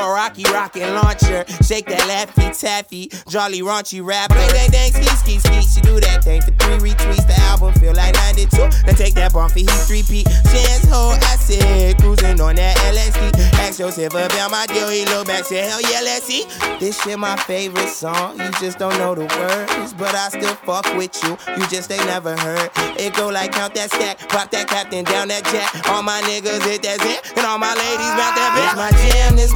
a rocky rocket launcher. Shake that laffy taffy, jolly raunchy rap. Bang bang dang ski ski ski. She do that thing for 3 retweets. The album feel like 92. Then take that bump for heat 3P. Chance hold acid, cruising on that LSD. Ask yourself about my deal. He look back, said hell yeah, let's see. This shit my favorite song. You just don't know the words, but I still fuck with you. You just ain't never heard. It go like count that stack, pop that captain down that jack. All my niggas hit that zit, and all my ladies bout that bitch. My jam, this